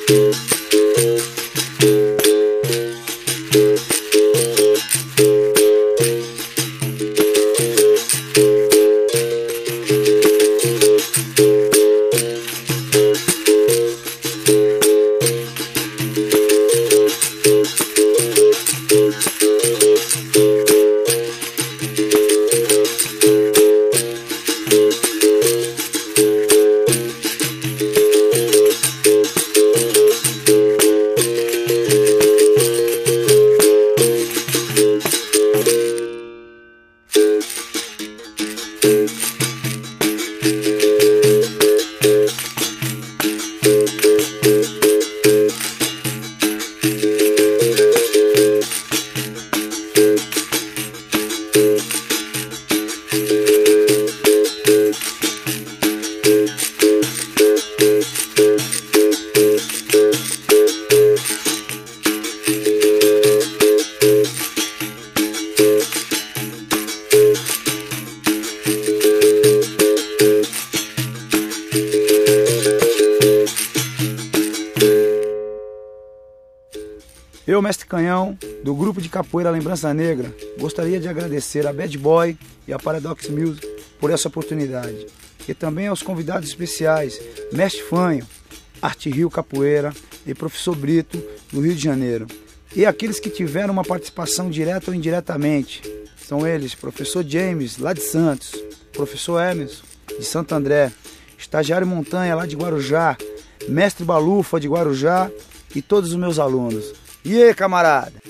Eu, Mestre Canhão, do grupo de capoeira Lembrança Negra, gostaria de agradecer a Bad Boy e a Paradox Music por essa oportunidade. E também aos convidados especiais, Mestre Fanho, Arte Rio Capoeira e Professor Brito, do Rio de Janeiro. E aqueles que tiveram uma participação direta ou indiretamente. São eles, Professor James, lá de Santos, Professor Emerson, de Santo André, Estagiário Montanha, lá de Guarujá, Mestre Balufa, de Guarujá, e todos os meus alunos. E aí, camarada?